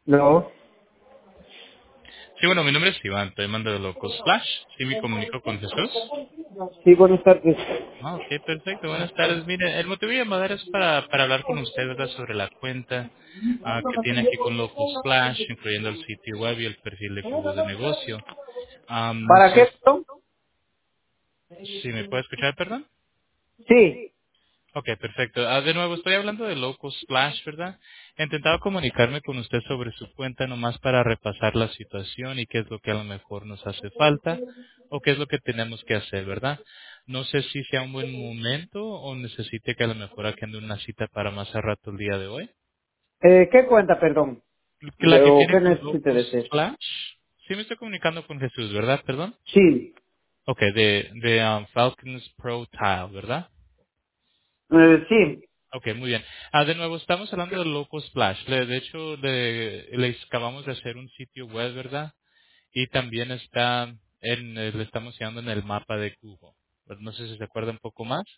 No. Sí, bueno, mi nombre es Iván, estoy llamando de Locos Flash. Sí, me comunico con Jesús. Sí, buenas tardes. Ah, ok, perfecto. Buenas tardes. Mire, el motivo de llamada es para hablar con usted, ¿verdad?, sobre la cuenta que tiene aquí con Locos Flash, incluyendo el sitio web y el perfil de Google de negocio. No ¿Para sé qué? Tom? si me puede escuchar, perdón. Sí. Ok, perfecto. De nuevo, estoy hablando de Locos Splash, ¿verdad? He intentado comunicarme con usted sobre su cuenta nomás para repasar la situación y qué es lo que a lo mejor nos hace falta o qué es lo que tenemos que hacer, ¿verdad? No sé si sea un buen momento o necesite que a lo mejor agende una cita para más a rato el día de hoy. ¿Qué cuenta, perdón? La que ¿O tiene qué con necesita de Locos hacer? Splash. Sí me estoy comunicando con Jesús, ¿verdad? Perdón. Sí. Ok, de Falcons Pro Tile, ¿verdad? Sí. Ok, muy bien. De nuevo, estamos hablando de Loco Splash. De hecho, le acabamos de hacer un sitio web, ¿verdad? Y también está le estamos llegando en el mapa de Google. Pero no sé si se acuerda un poco más.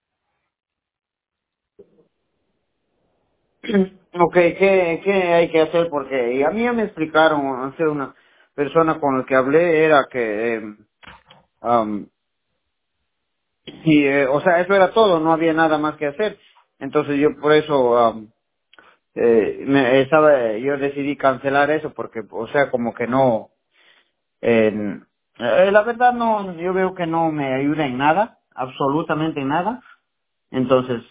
Ok, ¿qué hay que hacer? Porque y a mí ya me explicaron, hace una persona con la que hablé era que, am, o sea, eso era todo, no había nada más que hacer. Entonces yo por eso yo decidí cancelar eso porque, o sea, como que no, la verdad no, yo veo que no me ayuda en nada, absolutamente en nada. Entonces,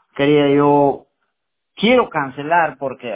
quiero cancelar porque,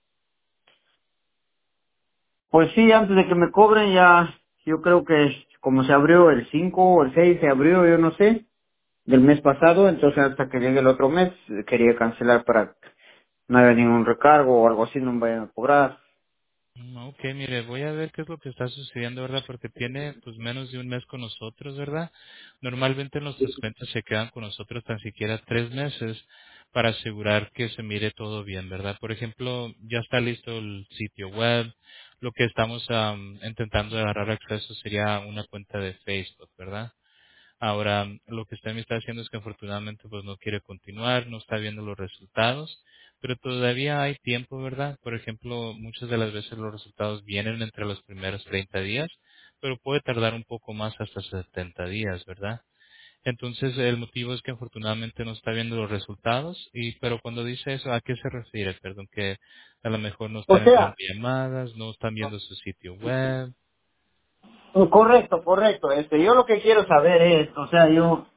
pues sí, antes de que me cobren ya, yo creo que como se abrió el 5 o el 6 se abrió, yo no sé, del mes pasado, entonces hasta que llegue el otro mes quería cancelar para que no haya ningún recargo o algo así, no me vayan a cobrar. Ok, mire, voy a ver qué es lo que está sucediendo, ¿verdad? Porque tiene pues menos de un mes con nosotros, ¿verdad? Normalmente nuestros clientes se quedan con nosotros tan siquiera 3 meses para asegurar que se mire todo bien, ¿verdad? Por ejemplo, ya está listo el sitio web. Lo que estamos intentando agarrar acceso sería una cuenta de Facebook, ¿verdad? Ahora, lo que usted me está haciendo es que afortunadamente pues no quiere continuar, no está viendo los resultados, pero todavía hay tiempo, ¿verdad? Por ejemplo, muchas de las veces los resultados vienen entre los primeros 30 días, pero puede tardar un poco más hasta 70 días, ¿verdad? Entonces, el motivo es que afortunadamente no está viendo los resultados, pero cuando dice eso, ¿a qué se refiere? Perdón, que a lo mejor no O están entrando sea, llamadas, no están viendo su sitio web. correcto, correcto. Yo lo que quiero saber es, o sea, yo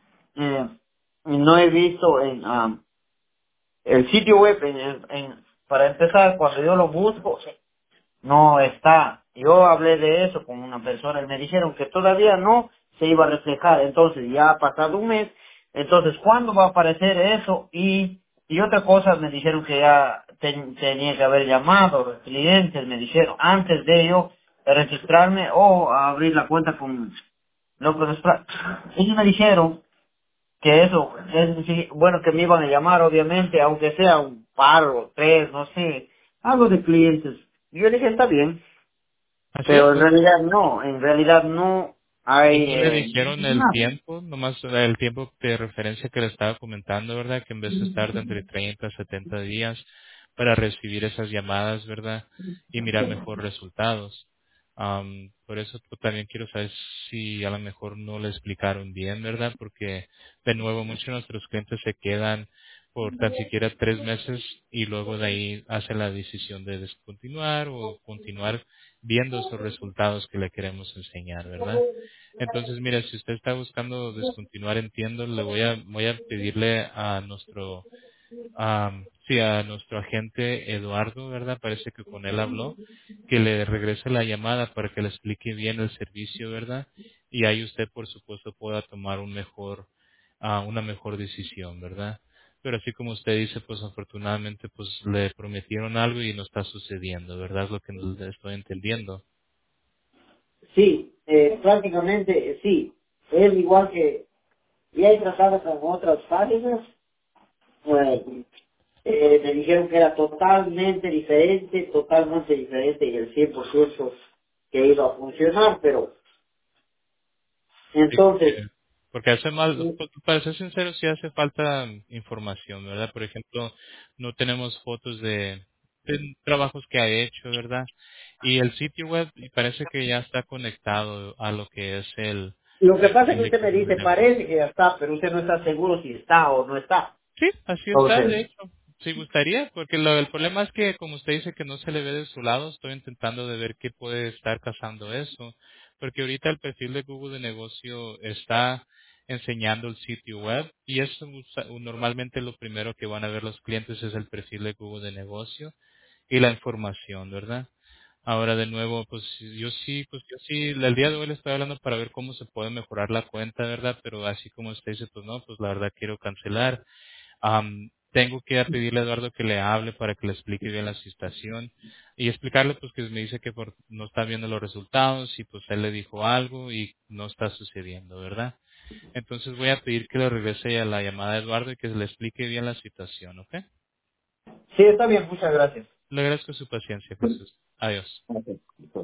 no he visto en el sitio web, para empezar, cuando yo lo busco, no está. Yo hablé de eso con una persona y me dijeron que todavía no se iba a reflejar. Entonces ya ha pasado un mes. Entonces, ¿cuándo va a aparecer eso? Y otra cosa, me dijeron que ya tenía que haber llamado los clientes, me dijeron, antes de yo registrarme o abrir la cuenta con Locos Splash. Ellos me dijeron que eso, es decir, bueno, que me iban a llamar, obviamente, aunque sea un par o tres, no sé, algo de clientes. Yo dije, está bien, Así pero es. en realidad no hay Y no le dijeron el nada. tiempo, nomás el tiempo de referencia que le estaba comentando, ¿verdad? Que en vez de estar de entre 30 a 70 días para recibir esas llamadas, ¿verdad? Y mirar mejor resultados. Por eso pues, también quiero saber si a lo mejor no le explicaron bien, ¿verdad? Porque de nuevo muchos de nuestros clientes se quedan por tan siquiera 3 meses y luego de ahí hacen la decisión de descontinuar o continuar viendo esos resultados que le queremos enseñar, ¿verdad? Entonces, mire, si usted está buscando descontinuar, entiendo, voy a pedirle a sí, a nuestro agente Eduardo, ¿verdad? Parece que con él habló, que le regrese la llamada para que le explique bien el servicio, ¿verdad? Y ahí usted, por supuesto, pueda tomar una mejor decisión, ¿verdad? Pero así como usted dice, pues afortunadamente, pues le prometieron algo y no está sucediendo, ¿verdad? Es lo que no le estoy entendiendo. Sí, prácticamente sí. Es igual que ya he tratado con otras páginas, pues me dijeron que era totalmente diferente y el 100% que iba a funcionar, pero Sí, entonces, porque hace mal, para ser sincero, sí hace falta información, ¿verdad? Por ejemplo, no tenemos fotos diferentes trabajos que ha hecho, ¿verdad? Y el sitio web y parece que ya está conectado a lo que es Lo que el pasa es perfil que de usted me Google de dice, negocio. parece que ya está, pero usted no está seguro si está o no está. Sí, así está, de Entonces, hecho. Sí gustaría, porque el problema es que, como usted dice que no se le ve de su lado, estoy intentando de ver qué puede estar causando eso. Porque ahorita el perfil de Google de negocio está enseñando el sitio web y eso normalmente lo primero que van a ver los clientes es el perfil de Google de negocio y la información, ¿verdad? Ahora de nuevo, pues yo sí, el día de hoy le estoy hablando para ver cómo se puede mejorar la cuenta, ¿verdad? Pero así como usted dice, pues no, pues la verdad quiero cancelar. Tengo que pedirle a Eduardo que le hable para que le explique bien la situación y explicarle pues que me dice que no está viendo los resultados y pues él le dijo algo y no está sucediendo, ¿verdad? Entonces voy a pedir que le regrese a la llamada de Eduardo y que le explique bien la situación, ¿ok? sí, está bien, muchas gracias. Le agradezco su paciencia, Jesús. Adiós. Ok.